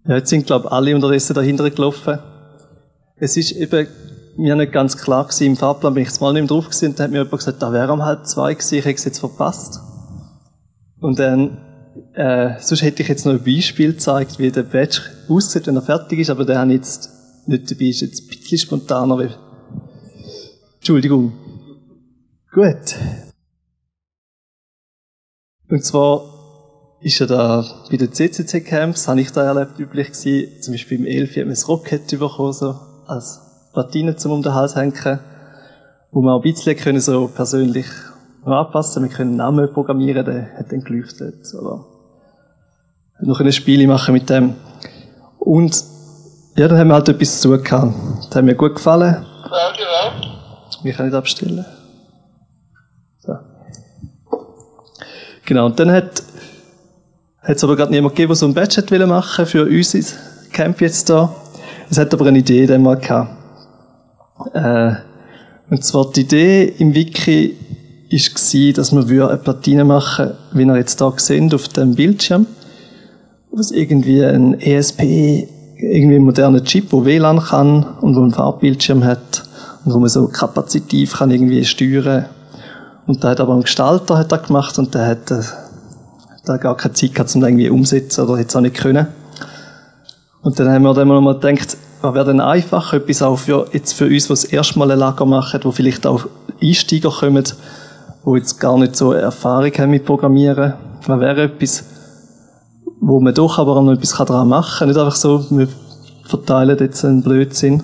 Ja, jetzt sind, glaube ich, alle unterdessen dahinter gelaufen. Es ist eben mir nicht ganz klar gewesen, im Fahrplan bin ich jetzt mal nicht mehr drauf gewesen, und dann hat mir jemand gesagt, da wäre um 1:30 gewesen, ich hätte es jetzt verpasst. Und dann, sonst hätte ich jetzt noch ein Beispiel gezeigt, wie der Badge aussieht, wenn er fertig ist, aber der habe ich jetzt nicht dabei, ist jetzt ein bisschen spontaner. Entschuldigung. Gut. Und zwar ist ja da bei den CCC-Camps, habe ich da erlebt, üblich gewesen, zum Beispiel im Elfi hat man das Rocket bekommen, so als Platine zum um den Hals hängen, wo man auch ein bisschen können so persönlich anpassen, wir können Namen programmieren, der hat dann geleuchtet, oder noch ein Spiel machen mit dem. Und ja, da haben wir halt etwas zu tun gehabt. Das hat mir gut gefallen. Ich kann nicht abstellen. So. Genau, und dann hat es aber gerade niemand gegeben, der so ein Badge machen wollte für unser Camp jetzt da. Es hat aber eine Idee dann mal gehabt. Und zwar die Idee im Wiki war, dass wir eine Platine machen, wie ihr jetzt hier seht, auf dem Bildschirm. Was irgendwie ein ESP, irgendwie ein moderner Chip, der WLAN kann und wo einen Farbbildschirm hat und wo man so kapazitiv kann irgendwie steuern. Und da hat aber ein Gestalter hat das gemacht und der hat da gar keine Zeit gehabt, um das irgendwie umzusetzen oder hätte es auch nicht können. Und dann haben wir dann mal gedacht, was wäre denn einfach, etwas auch jetzt für uns, die das erste Mal ein Lager machen, wo vielleicht auch Einsteiger kommen, die jetzt gar nicht so Erfahrung haben mit Programmieren. Was wäre etwas, wo man doch aber auch noch etwas daran machen kann. Nicht einfach so, wir verteilen jetzt einen Blödsinn.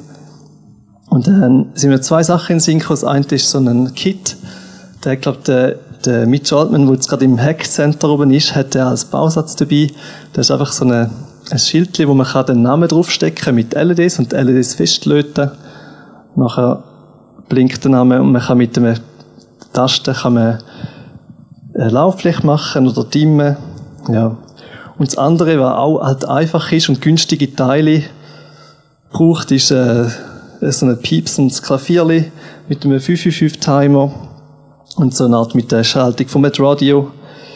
Und dann sind mir zwei Sachen in den Sinn gekommen. Das eine ist so ein Kit. Der, glaube der Mitch Altman, der jetzt gerade im Hack-Center oben ist, hat der als Bausatz dabei. Da ist einfach so ein Schildchen, wo man den Namen draufstecken mit LEDs und die LEDs festlöten. Nachher blinkt der Name und man kann mit einer Taste eine Lauffläche machen oder dimmen. Ja. Und das andere, was auch halt einfach ist und günstige Teile braucht, ist so ein piepsendes Klavierli mit einem 555-Timer und so eine Art mit der Schaltung vom Radio.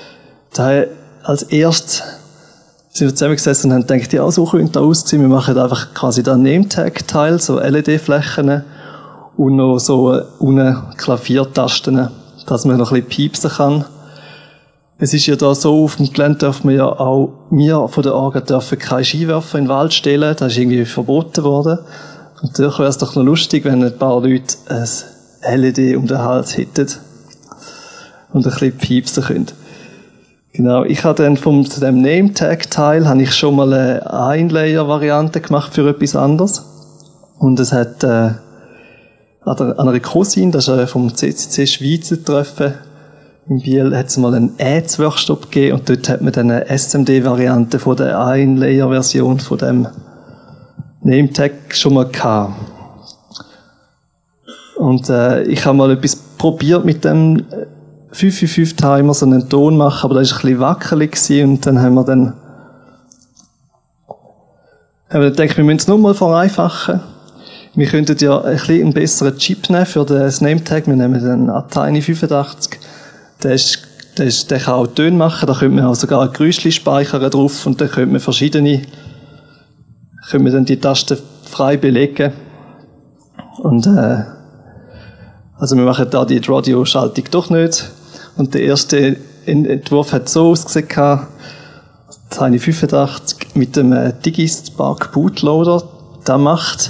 Daher als erstes sind wir zusammengesessen und haben gedacht, ja, so könnte das aussehen. Wir machen einfach quasi da Name-Tag-Teil, so LED-Flächen und noch so unten Klaviertasten, dass man noch ein bisschen piepsen kann. Es ist ja da so, auf dem Gelände dürfen wir ja auch, wir von der Orga dürfen keine Skiwerfer in den Wald stellen, das ist irgendwie verboten worden. Und dadurch wäre es doch noch lustig, wenn ein paar Leute ein LED um den Hals hätten und ein bisschen piepsen können. Genau, ich habe dann von dem Name-Tag-Teil habe ich schon mal eine Ein-Layer-Variante gemacht für etwas anderes. Und es hat an einer Cousin, das ist vom CCC Schweizer Treffen in Biel, hat es mal einen Ads-Workshop gegeben und dort hat man dann eine SMD-Variante von der Ein-Layer-Version von dem Name-Tag schon mal gehabt. Und ich habe mal etwas probiert mit dem 555-Timer, so einen Ton machen, aber das war ein bisschen wackelig gewesen, und dann haben wir gedacht, wir müssen es nur mal vereinfachen. Wir könnten ja ein bisschen einen besseren Chip nehmen für das Name-Tag. Wir nehmen den Atini 85. Der kann auch Töne machen, da könnte man auch sogar ein Geräuschchen speichern drauf, und dann könnte man dann die Tasten frei belegen. Und, also wir machen da die Radio-Schaltung doch nicht. Und der erste Entwurf hat so ausgesehen, das habe ich 85 mit dem Digispark Bootloader. Der macht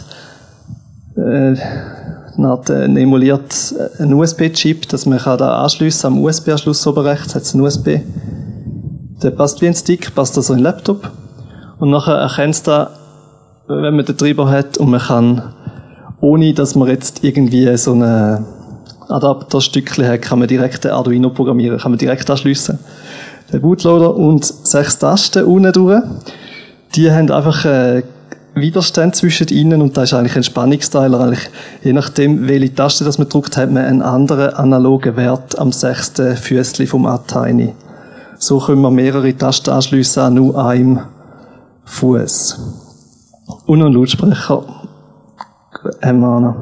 einen emuliert einen USB-Chip, dass man da anschliessen am USB-Anschluss oben rechts hat es einen USB. Der passt wie ein Stick, passt also in den Laptop. Und nachher erkennt es da, wenn man den Treiber hat, und man kann, ohne dass man jetzt irgendwie so eine Adapterstückchen hat, kann man direkt den Arduino programmieren, kann man direkt anschliessen. Der Bootloader und 6 Tasten unten durch, die haben einfach Widerstand zwischen ihnen, und da ist eigentlich ein Spannungsteiler. Eigentlich, je nachdem, welche Taste das man drückt, hat man einen anderen analogen Wert am 6. Füßli vom Atini. So können wir mehrere Tasten anschliessen an nur einem Fuß. Und einen Lautsprecher haben wir auch noch.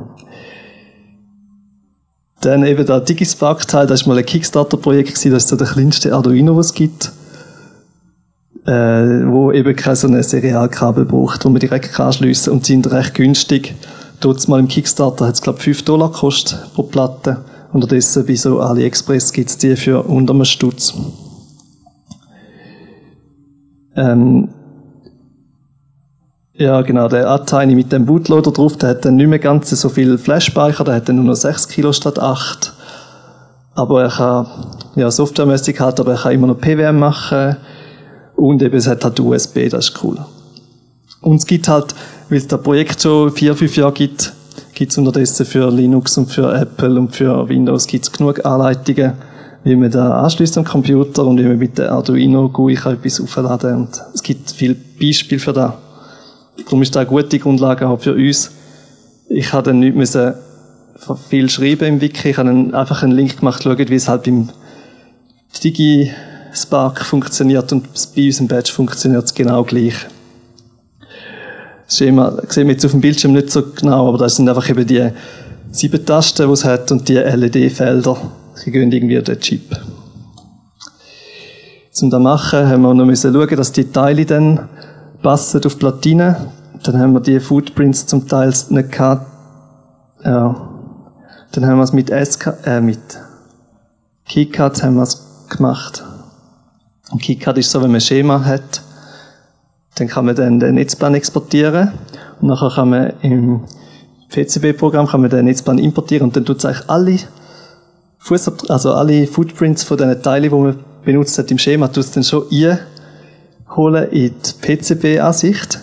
Dann eben der Digispark-Teil, das war mal ein Kickstarter-Projekt gewesen, das ist so der kleinste Arduino, was es gibt. wo eben kein so ein Serialkabel braucht, wo man direkt anschliessen kann und sind recht günstig. Dort mal im Kickstarter hat es, glaube ich, $5 gekostet pro Platte. Unterdessen bei so AliExpress gibt es die für unter einem Stutz. Ja, genau, der A-Tiny mit dem Bootloader drauf, der hat dann nicht mehr ganz so viel Flash-Speicher, der hat dann nur noch 6 Kilo statt 8. Aber er kann, ja, softwaremäßig halt, aber er kann immer noch PWM machen. Und eben, es hat halt USB, das ist cool. Und es gibt halt, weil es das Projekt schon 4-5 Jahre gibt, gibt es unterdessen für Linux und für Apple und für Windows gibt's genug Anleitungen, wie man da anschließt am Computer und wie man mit der Arduino GUI kann etwas aufladen kann. Und es gibt viele Beispiele für das. Darum ist das eine gute Grundlage auch für uns. Ich habe dann nicht müssen viel schreiben im Wiki. Ich habe dann einfach einen Link gemacht, schauen, wie es halt beim DigiSpark funktioniert und bei unserem Badge funktioniert es genau gleich. Das Schema sehen wir jetzt auf dem Bildschirm nicht so genau, aber das sind einfach eben die 7 Tasten, die es hat und die LED-Felder. Die gehen irgendwie durch den Chip. Um das zu machen, haben wir noch müssen schauen, dass die Teile dann passen auf die Platine. Dann haben wir die Footprints zum Teil nicht gehabt. Ja. Dann haben wir es mit KiCad haben wir es gemacht. Und KiCad ist so, wenn man ein Schema hat, dann kann man dann den Netzplan exportieren. Und nachher kann man im PCB-Programm den Netzplan importieren und dann tut es eigentlich alle Footprints von diesen Teilen, die man benutzt hat im Schema, tut es dann schon einholen in die PCB-Ansicht.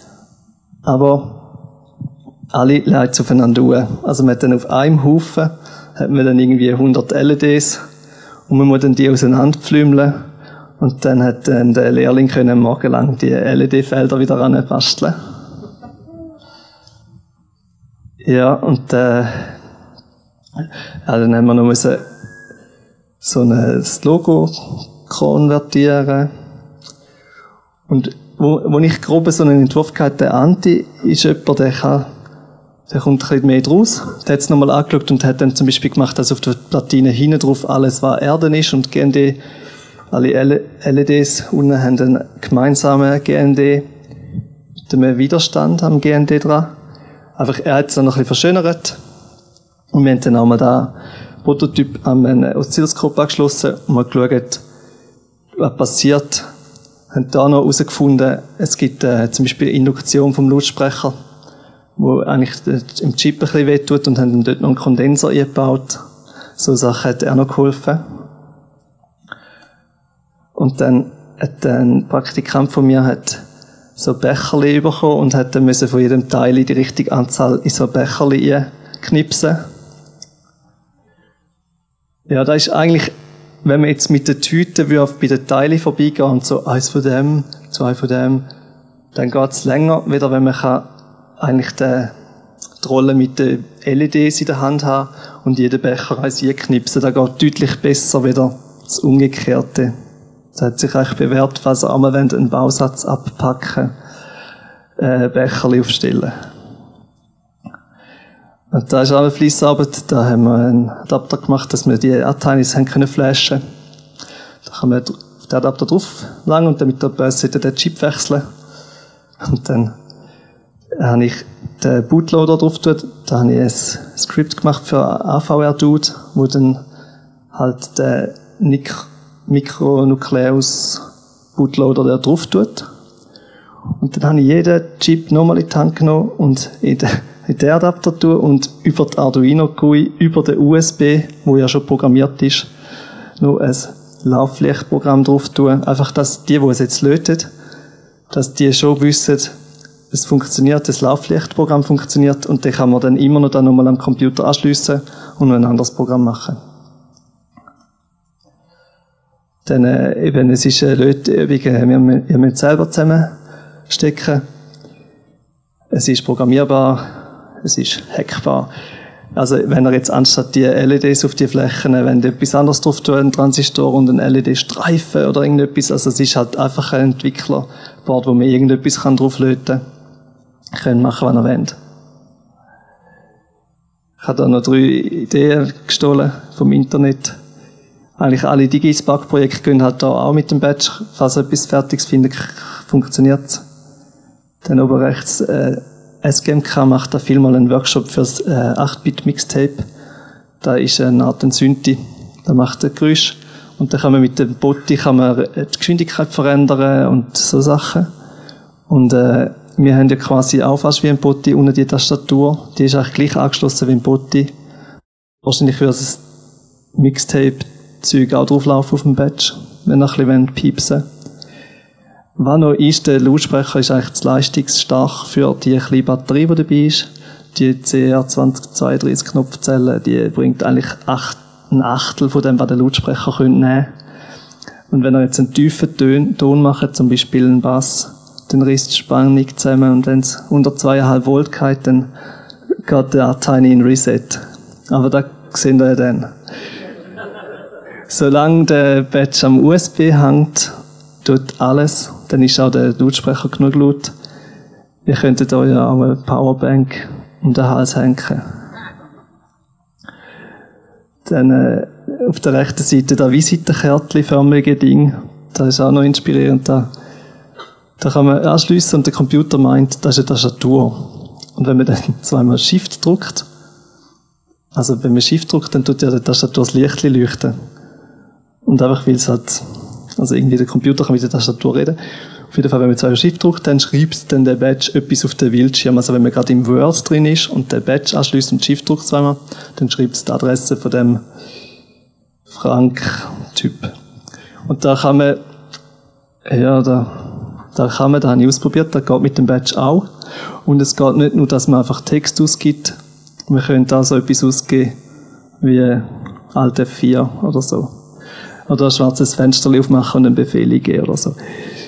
Aber alle leiten es aufeinander an. Also man hat dann auf einem Haufen hat man dann irgendwie 100 LEDs und man muss dann die auseinanderpflümeln. Und dann hat dann der Lehrling können morgenlang die LED-Felder wieder ranbasteln. Ja, und dann haben wir noch so ein Logo konvertieren. Und wo ich grob so einen Entwurf hatte, der Anti ist jemand, der kommt ein bisschen mehr draus. Der hat es nochmal angeschaut und hat dann zum Beispiel gemacht, dass auf der Platine hinten drauf alles, was Erden ist und GND, alle LEDs unten haben einen gemeinsamen GND mit einem Widerstand am GND dran. Einfach, er hat es dann noch ein bisschen verschönert. Und wir haben dann auch mal da Prototyp an einem Oszilloskop angeschlossen und mal geschaut, was passiert. Wir haben da noch herausgefunden, es gibt zum Beispiel Induktion vom Lautsprecher, wo eigentlich im Chip ein bisschen wehtut und haben dann dort noch einen Kondenser eingebaut. So Sachen hat er noch geholfen. Und dann hat ein Praktikant von mir so Becherli bekommen und hat dann müssen von jedem Teil die richtige Anzahl in so Becherli knipsen. Ja, da ist eigentlich, wenn man jetzt mit der Tüte bei den Teilen vorbeigehen und so eins von dem, 2 von dem, dann geht's länger, wieder wenn man eigentlich die Rolle mit den LEDs in der Hand haben und jeden Becher eins einknipsen. Da geht deutlich besser wieder das Umgekehrte. Das hat sich eigentlich bewährt, falls ihr einmal einen Bausatz abpacken, Becherli aufstellen. Und da ist auch eine Fleissarbeit. Da haben wir einen Adapter gemacht, dass wir die A-Tinys können flashen. Da kann man auf den Adapter drauf langen und dann mit der Base den Chip wechseln. Und dann habe ich den Bootloader drauf tun. Da habe ich ein Skript gemacht für AVR-Dude, wo dann halt den Mikronukleus-Bootloader der drauf tut. Und dann habe ich jeden Chip nochmal in die Hand genommen und in den Adapter tun und über die Arduino GUI, über den USB, wo ja schon programmiert ist, noch ein Laufflächenprogramm drauf tun. Einfach, dass die es jetzt lötet, dass die schon wissen, es funktioniert, das Laufflächenprogramm funktioniert und dann kann man dann immer noch nochmal am Computer anschliessen und noch ein anderes Programm machen. Dann eben, es ist eine Lötübung, wir müssen selber zusammenstecken. Es ist programmierbar, es ist hackbar. Also wenn ihr jetzt anstatt die LEDs auf die Flächen, wenn ihr etwas anderes drauf tut, einen Transistor und einen LED-Streifen oder irgendetwas, also es ist halt einfach ein Entwicklerboard, wo man irgendetwas drauf löten kann. Können machen, was ihr wollt. Ich habe da noch 3 Ideen gestohlen vom Internet. eigentlich alle Digispark-Projekte gehen halt da auch mit dem Badge. Falls ihr etwas Fertiges findet, funktioniert. Dann oben rechts, SGMK macht da vielmal einen Workshop fürs 8-Bit-Mixtape. Da ist eine Art Synthi. Da macht ein Geräusch. Und dann kann man mit dem Botti die Geschwindigkeit verändern und so Sachen. Und wir haben ja quasi auch fast wie ein Botti unten die Tastatur. Die ist eigentlich gleich angeschlossen wie ein Botti. Wahrscheinlich würde das Mixtape-Zeug auch drauflaufen auf dem Badge, wenn ihr ein bisschen piepsen wollt. Was noch ist, der Lautsprecher ist eigentlich zu leistungsstark für die kleine Batterie, die dabei ist. Die CR2032 Knopfzelle, die bringt eigentlich ein Achtel von dem, was der Lautsprecher nehmen könnte. Und wenn er jetzt einen tiefen Ton macht, zum Beispiel einen Bass, dann risst die Spannung zusammen und wenn es unter 2,5 Volt geht, dann geht der Tiny in Reset. Aber da sehen wir ja dann. Solange der Badge am USB hängt, tut alles, dann ist auch der Lautsprecher genug laut. Ihr könntet euch ja auch eine Powerbank um den Hals hängen. Dann auf der rechten Seite das Visitenkärtchen-förmige Ding. Das ist auch noch inspirierend. Da kann man anschliessen und der Computer meint, das ist eine Tastatur. Und wenn man dann zweimal Shift drückt, also wenn man Shift drückt, dann tut ja die Tastatur das Lichtchen leuchten. Und einfach weil es halt, also irgendwie der Computer kann mit der Tastatur reden. Auf jeden Fall, wenn man zweimal Shift drückt, dann schreibt dann der Badge etwas auf den Bildschirm. Also wenn man gerade im Word drin ist und der Badge anschließt und Shift drückt zweimal, dann schreibt es die Adresse von dem Frank-Typ. Und da kann man, ja, da habe ich ausprobiert, das geht mit dem Badge auch. Und es geht nicht nur, dass man einfach Text ausgibt, man könnte also etwas ausgeben, wie Alt F4 oder so. Oder ein schwarzes Fenster aufmachen und einen Befehl eingeben oder so.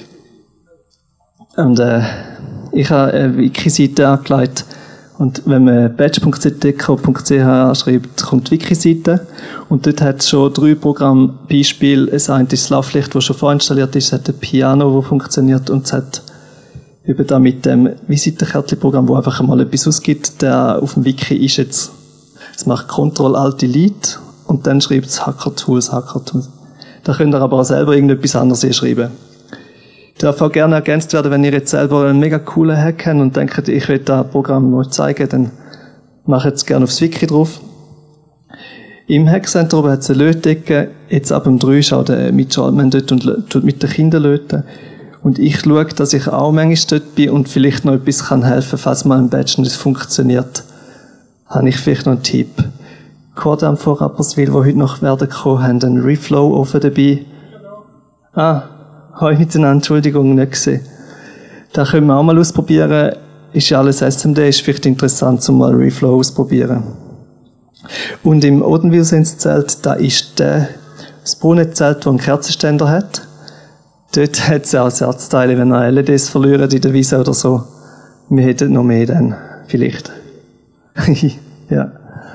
Und ich habe eine Wiki-Seite angelegt. Und wenn man badge.ctco.ch schreibt, kommt die Wiki-Seite. Und dort hat es schon 3 Programmbeispiele. Das eine ist das Lovelicht, das schon vorinstalliert ist. Es hat ein Piano, das funktioniert. Und es hat eben da mit dem Visitenkärtchen-Programm, wo einfach mal etwas ausgibt. Der auf dem Wiki ist jetzt, es macht Ctrl-Alt-Delete. Und dann schreibt es Hacker-Tools. Da könnt ihr aber auch selber irgendetwas anderes schreiben. Darf auch gerne ergänzt werden, wenn ihr jetzt selber einen mega coolen Hack habt und denkt, ich will das Programm noch zeigen, dann macht es gerne aufs Wiki drauf. Im Hackcenter oben hat es eine Lötdecke. Jetzt ab dem 3 ist auch der Mitch Altman dort und tut mit den Kindern löten. Und ich schaue, dass ich auch manchmal dort bin und vielleicht noch etwas kann helfen, falls mal ein Badge nicht funktioniert. Habe ich vielleicht noch einen Tipp. Cordam von Rapperswil, die heute noch werden kommen, haben einen Reflow-Ofen dabei. Habe ich miteinander, Entschuldigung, nicht gesehen. Da können wir auch mal ausprobieren. Ist ja alles SMD, ist vielleicht interessant, um mal Reflow auszuprobieren. Und im Odenwilsens-Zelt, da ist das Brunnenzelt, das einen Kerzenständer hat. Dort hat es auch Ersatzteile, wenn ihr LEDs verliert in der Wiese oder so. Wir hätten noch mehr dann, vielleicht. Ja.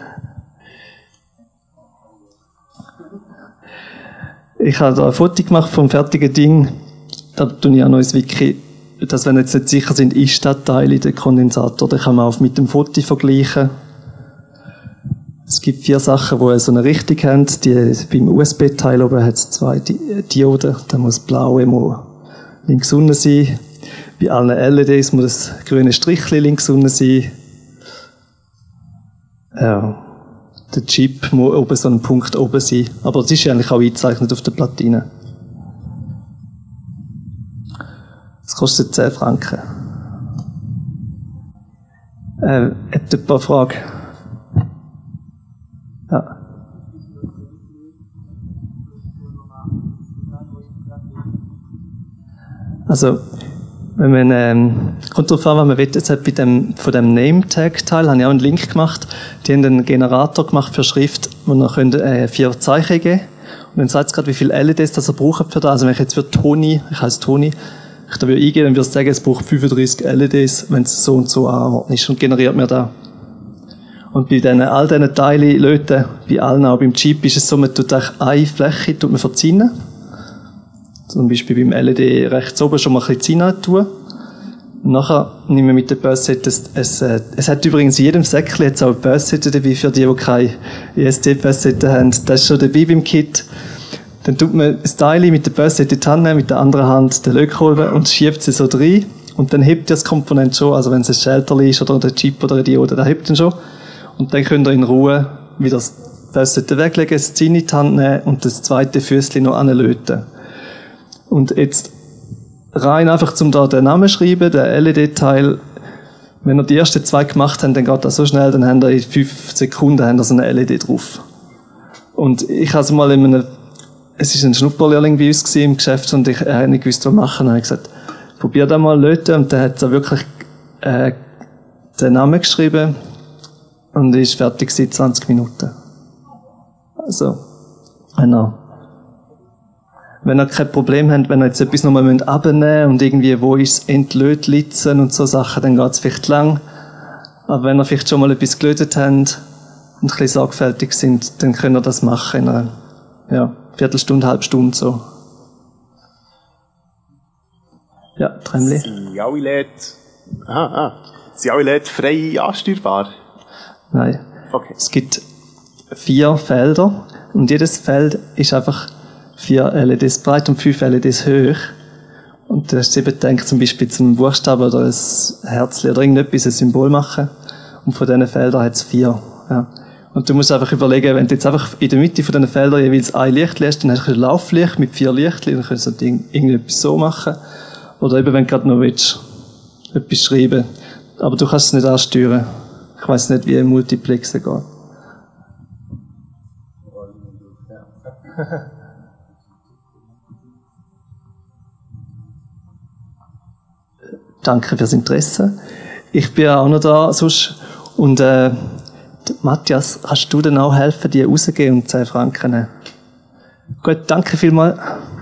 Ich habe da ein Foto gemacht vom fertigen Ding. Da tue ich auch noch ins Wiki, dass wenn jetzt nicht sicher sind, ist das Teil in der Kondensator, dann kann man auch mit dem Foto vergleichen. Es gibt 4 Sachen, die so eine Richtung haben. Beim USB-Teil oben hat es 2 Dioden. Da muss das blaue links unten sein. Bei allen LEDs muss das grüne Strichchen links unten sein. Ja. Der Chip muss oben so ein Punkt oben sein. Aber es ist ja eigentlich auch eingezeichnet auf der Platine. Das kostet 10 Franken. Hat ein paar Fragen? Ja. Also, wenn man, kommt darauf an, was man will. Jetzt hat von dem Name-Tag-Teil, habe ich auch einen Link gemacht. Die haben einen Generator gemacht für Schrift, wo man 4 Zeichen geben kann. Und dann sagt es gerade, wie viele LEDs das er braucht für das. Also wenn ich jetzt für Toni, ich heiße Toni, ich da eingeben, dann würde ich sagen, es braucht 35 LEDs, wenn es so und so anordnet ist und generiert mir da. Und bei all diesen Teilen löten, bei allen, auch beim Chip, ist es so, man tut eine Fläche verziehen. Zum Beispiel beim LED rechts oben schon mal ein bisschen Zinn tun. Und nachher nehmen wir mit der Börsette, es hat übrigens in jedem Säckchen jetzt auch eine Börsette dabei, für die keine ESD-Börsette haben. Das ist schon dabei beim Kit. Dann tut man das Teil mit der Böse in die Hand nehmen, mit der anderen Hand den Lötkolben und schiebt sie so rein. Und dann hebt das Komponent schon, also wenn es ein Schalterli ist oder der Chip oder eine Diode, der hebt dann schon. Und dann könnt ihr in Ruhe wieder das Böse weglegen, das Zinn in die Hand nehmen und das zweite Füßchen noch anlöten. Und jetzt rein einfach zum da den Namen schreiben, den LED-Teil. Wenn ihr die ersten 2 gemacht habt, dann geht das so schnell, dann habt ihr in 5 Sekunden habt ihr so eine LED drauf. Und ich habe es mal es ist ein Schnupperlehrling bei uns im Geschäft und ich habe nicht gewusst, was machen. Dann habe ich gesagt, probier da mal löten. Und dann hat er wirklich den Namen geschrieben und ist fertig seit 20 Minuten. Also, wenn ihr kein Problem habt, wenn ihr jetzt etwas nochmal abnehmen müsst und irgendwie, wo ist es entlötlitzen und so Sachen, dann geht es vielleicht lang. Aber wenn ihr vielleicht schon mal etwas gelötet habt und ein bisschen sorgfältig sind, dann könnt ihr das machen in einer Viertelstunde, halbe Stunde so. Ja, Tremli. Sind alle LED... Sind alle LED frei ansteuerbar? Nein. Okay. Es gibt 4 Felder und jedes Feld ist einfach 4 LEDs breit und 5 LEDs hoch. Und du hast eben gedacht, zum Beispiel zum Buchstaben oder ein Herzchen oder irgendetwas, ein Symbol machen. Und von diesen Feldern hat es 4. Ja. Und du musst einfach überlegen, wenn du jetzt einfach in der Mitte von diesen Feldern jeweils ein Licht lässt, dann hast du ein Lauflicht mit 4 Lichtchen, dann kannst du irgendetwas so machen. Oder eben, wenn du gerade noch willst, etwas schreiben. Aber du kannst es nicht ansteuern. Ich weiss nicht, wie ein Multiplexer geht. Danke fürs Interesse. Ich bin auch noch da sonst. Und Matthias, kannst du dann auch helfen, die rauszugehen und 10 Franken nehmen? Gut, danke vielmals.